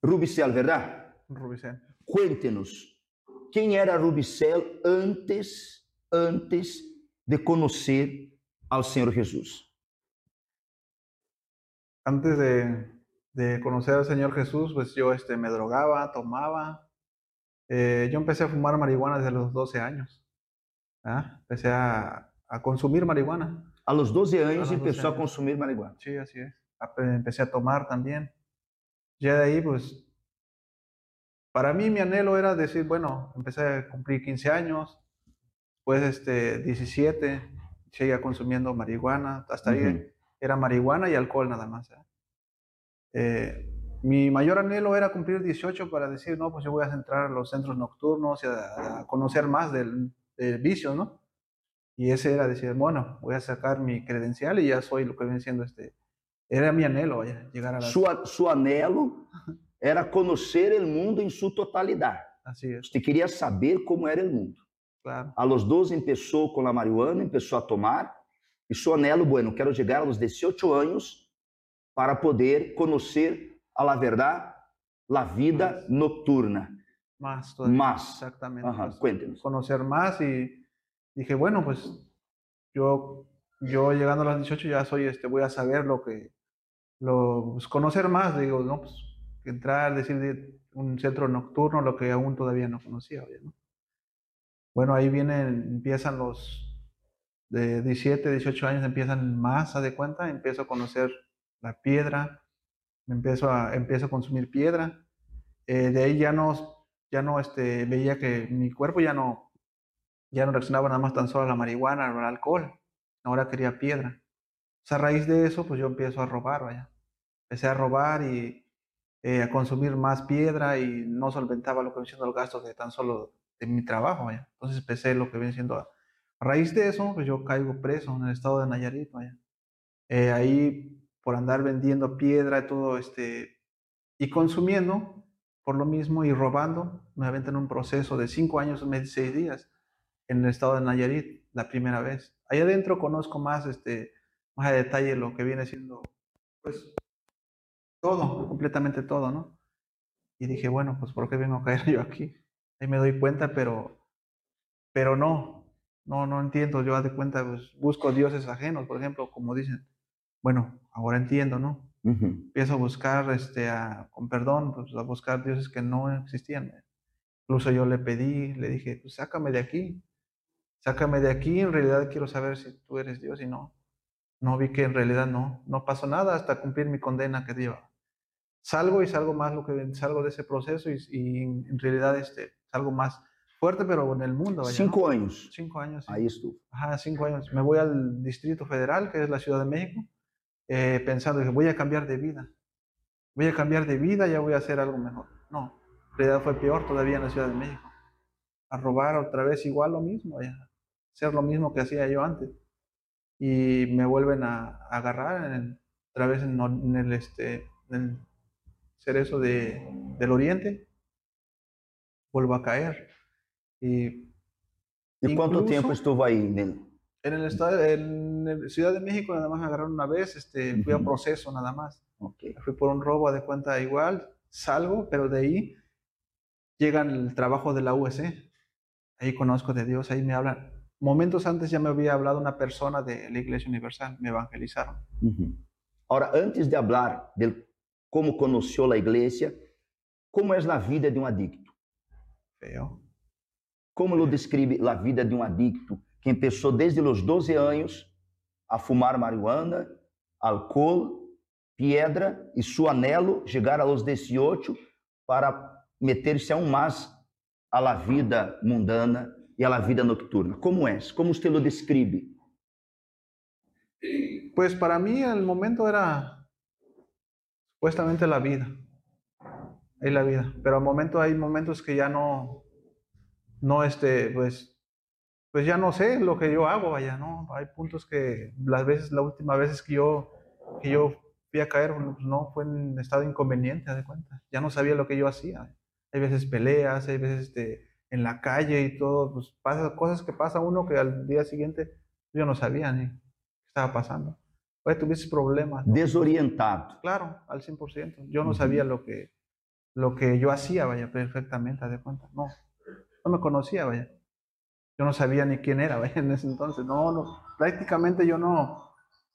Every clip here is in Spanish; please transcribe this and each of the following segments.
Rubicel, ¿verdad? Rubicel. Cuéntenos, ¿quién era Rubicel antes de conocer al Señor Jesús? Antes de conocer al Señor Jesús, pues yo me drogaba, tomaba. Yo empecé a fumar marihuana desde los 12 años. ¿Ah? Empecé a consumir marihuana. A los 12 A años los 12 empezó a años. consumir marihuana. Sí, así es. Empecé a tomar también. Ya de ahí, pues, para mí mi anhelo era decir, bueno, empecé a cumplir 15 años, pues 17, seguía consumiendo marihuana, hasta ahí era marihuana y alcohol nada más. Mi mayor anhelo era cumplir 18 para decir, no, pues yo voy a entrar a los centros nocturnos y a conocer más del vicio, ¿no? Y ese era decir, bueno, voy a sacar mi credencial y ya soy lo que viene siendo era mi anhelo, vaya, llegar a Su anhelo era conocer el mundo en su totalidad. Así es. Usted quería saber cómo era el mundo. Claro. A los 12 empezó con la marihuana, empezó a tomar, y su anhelo, bueno, quiero llegar a los 18 años para poder conocer a la verdad, la vida nocturna. Más todavía. Más. Exactamente. Ajá, Pues, cuéntenos. conocer más y dije, bueno, pues yo llegando a los 18 ya soy, voy a saber pues, conocer más, digo, ¿no? Pues entrar, decir un centro nocturno, lo que aún todavía no conocía, ¿no? Bueno, ahí empiezan los de 17, 18 años, empiezan más, ¿se de cuenta? Empiezo a conocer la piedra, empiezo a consumir piedra. De ahí ya no veía que mi cuerpo ya no reaccionaba nada más tan solo a la marihuana o al alcohol, ahora quería piedra. O sea, a raíz de eso, pues yo empiezo a robar, vaya. Empecé a robar y a consumir más piedra y no solventaba lo que viene siendo los gastos de tan solo de mi trabajo, vaya. Entonces empecé lo que viene siendo a raíz de eso, pues yo caigo preso en el estado de Nayarit, vaya. Ahí por andar vendiendo piedra y todo y consumiendo por lo mismo y robando, me aventan un proceso de 5 años y 6 días en el estado de Nayarit, la primera vez. Ahí adentro conozco más, más a detalle lo que viene siendo, pues, todo, completamente todo, ¿no? Y dije, bueno, pues, ¿por qué vengo a caer yo aquí? Ahí me doy cuenta, pero no entiendo. Yo, haz de cuenta, pues, busco dioses ajenos, por ejemplo, como dicen. Bueno, ahora entiendo, ¿no? Empiezo a buscar, con perdón, pues, a buscar dioses que no existían. Incluso yo le pedí, le dije, pues, sácame de aquí, en realidad quiero saber si tú eres Dios y no vi que en realidad no pasó nada hasta cumplir mi condena que dio. Salgo y salgo más salgo de ese proceso y en realidad salgo más fuerte, pero en el mundo. Vaya, 5 años. 5 años, sí. Ahí estuvo. Ajá, 5 años. Me voy al Distrito Federal, que es la Ciudad de México, pensando que voy a cambiar de vida. Voy a cambiar de vida, ya voy a hacer algo mejor. No, en realidad fue peor todavía en la Ciudad de México. A robar otra vez igual lo mismo, vaya. Hacer lo mismo que hacía yo antes. Y me vuelven a agarrar otra vez en el cerezo del oriente, vuelvo a caer. ¿Y cuánto tiempo estuvo ahí? En el Ciudad de México nada más me agarraron una vez, fui a proceso nada más. Okay. Fui por un robo de cuenta igual, salgo, pero de ahí llega el trabajo de la UC. Ahí conozco de Dios, ahí me hablan. Momentos antes ya me había hablado una persona de la Iglesia Universal, me evangelizaron. Ahora, antes de hablar de cómo conoció la iglesia, ¿cómo es la vida de un adicto? Feo. ¿Cómo lo describe la vida de un adicto que empezó desde los 12 años a fumar marihuana, alcohol, piedra y su anhelo llegar a los 18 para meterse aún más a la vida mundana y a la vida nocturna? ¿Cómo es? ¿Cómo usted lo describe? Pues para mí el momento era supuestamente la vida. Es la vida. Pero al momento hay momentos que ya no pues ya no sé lo que yo hago, vaya, ¿no? Hay puntos que la última vez que yo fui a caer, pues no, fue en estado inconveniente, haz de cuenta. Ya no sabía lo que yo hacía. Hay veces peleas, hay veces en la calle y todo, pues pasa cosas que pasa uno que al día siguiente yo no sabía ni qué estaba pasando. Oye, tuviste problemas, ¿no? Desorientado. Claro, al 100%. Yo no sabía lo que lo que yo hacía, vaya, perfectamente, haz de cuenta. No, no me conocía, vaya. Yo no sabía ni quién era, vaya, en ese entonces. No, prácticamente yo no,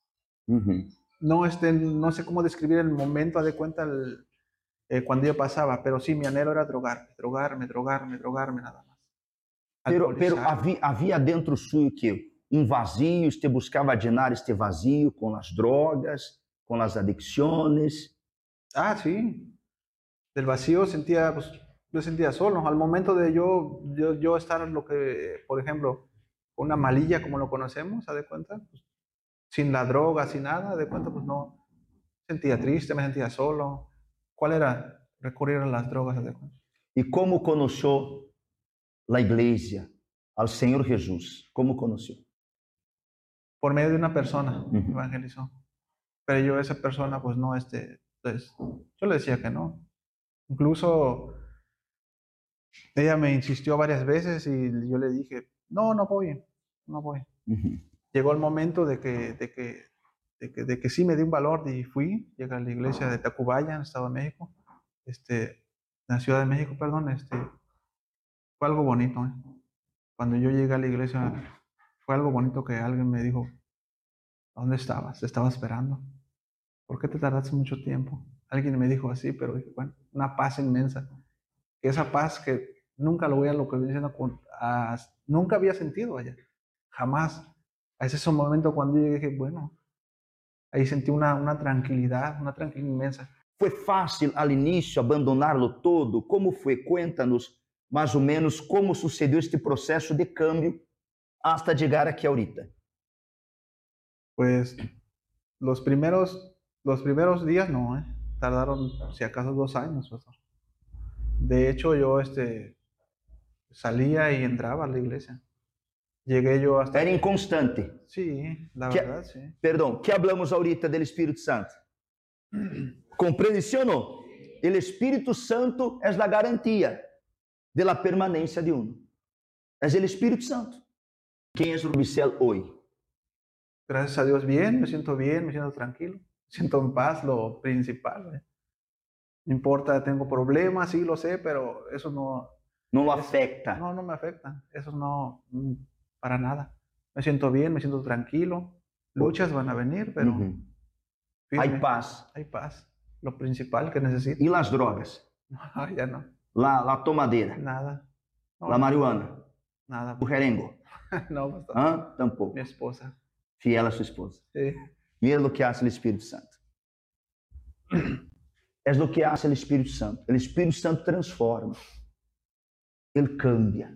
no sé cómo describir el momento, haz de cuenta, cuando yo pasaba, pero sí, mi anhelo era drogarme nada más. Pero Alcoholizarme. havia dentro suyo que vazio, usted buscava llenar este vazio com as drogas, com as adicções. Ah, sí. Del vacío sentía, pues, yo sentía solo. Al momento de yo estar lo que, por ejemplo, una malilla como lo conocemos, ¿haz de cuenta? Pues, sin la droga, sin nada, de cuenta, pues no. Sentía triste, me sentía solo. ¿Cuál era? Recurrir a las drogas, ¿haz de cuenta? E como conheceu a igreja, ao Senhor Jesus? Como conheceu? Por medio de una persona evangelizó. Pero yo, esa persona, pues no, pues, yo le decía que no. Incluso ella me insistió varias veces y yo le dije, no, no voy. Llegó el momento de que sí me di un valor y fui, llegué a la iglesia de Tacubaya, en Estado de México, en la Ciudad de México, perdón, fue algo bonito, ¿eh? Cuando yo llegué a la iglesia, fue algo bonito que alguien me dijo, ¿dónde estabas? Te estaba esperando. ¿Por qué te tardaste mucho tiempo? Alguien me dijo así, pero dije, bueno, una paz inmensa. Esa paz que nunca lo voy a lo que viene siendo nunca había sentido allá. Jamás. A ese momento cuando yo dije, bueno, ahí sentí una tranquilidad inmensa. Foi fácil al início abandonarlo todo? Como foi? Cuéntanos mais ou menos como sucedeu este processo de câmbio hasta chegar aqui ahorita. Pues los primeros días no, tardaron si acaso 2 años, pastor. De hecho, yo salía y entraba a la iglesia. Llegué yo hasta... Era inconstante. Sí, la verdad, sí. Perdão, que hablamos ahorita del Espírito Santo? Compreende, sim ou não? O Espírito Santo é a garantia de la permanência de uno. É o Espírito Santo. Quem é Rubicel hoje? Gracias a Dios, bien, me siento tranquilo, me siento en paz, lo principal. No importa, tengo problemas, sí lo sé, pero eso no... Não lo afecta. No, no me afecta, eso no, para nada. Me siento bien, me siento tranquilo, luchas van a venir, pero... Hay paz. Hay paz, lo principal que necesito. ¿Y las drogas? No, ya no. La tomadera? Nada. No, la marihuana? Nada. ¿Mujerengo? No, pastor. ¿Ah? Tampoco. Mi esposa. Fiel a su esposa. Sí. Mira lo que hace el Espíritu Santo. Es lo que hace el Espíritu Santo. El Espíritu Santo transforma. Ele cambia.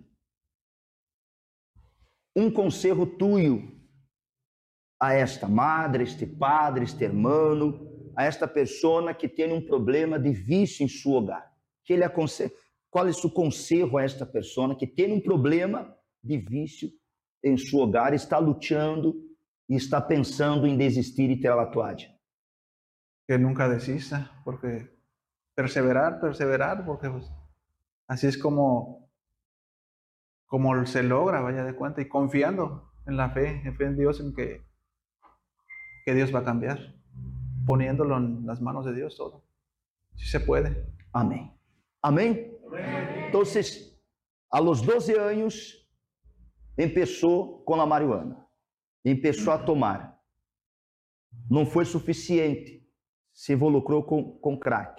Um conselho tuyo a esta madre, este padre, este hermano, a esta pessoa que tem um problema de vício em seu hogar. Que ele aconselha. Qual é o seu conselho a esta pessoa que tem um problema de vício em seu hogar, está lutando e está pensando em desistir e tirar a toalha? Que nunca desista, porque perseverar, porque pues, así es como se logra, vaya de cuenta, y confiando en la fe en Dios, en que Dios va a cambiar, poniéndolo en las manos de Dios todo. Sí se puede. Amém. Amém? Entonces, a los 12 anos, começou com a marihuana. Começou a tomar. Não foi suficiente. Se involucrou com crack.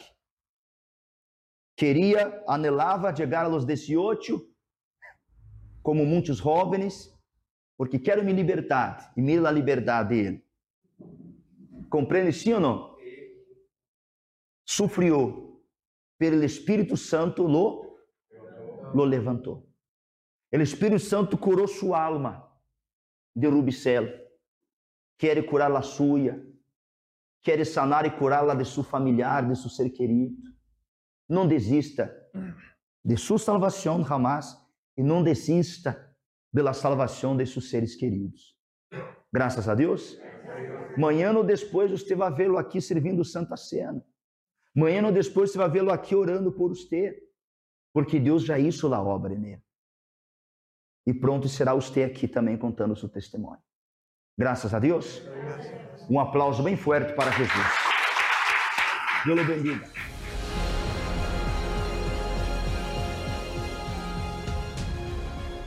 Anelava chegar a los 18, como muitos jovens, porque quero me libertar. E mira a liberdade dele. Compreende sim ou não? Sufriu, pelo Espírito Santo lo levantou. O Espírito Santo curou sua alma de Rubicel. Quer curar a sua, quer sanar e curar-la de seu familiar, de seu ser querido. Não desista de sua salvação jamais e não desista da salvação de seus seres queridos. Graças a Deus. Amanhã ou depois você vai vê-lo aqui servindo Santa Cena. Amanhã ou depois você vai vê-lo aqui orando por você, porque Deus já hizo a obra nele. E pronto será você aqui também contando o seu testemunho. Graças a Deus. Um aplauso bem forte para Jesus. Deus o bendiga.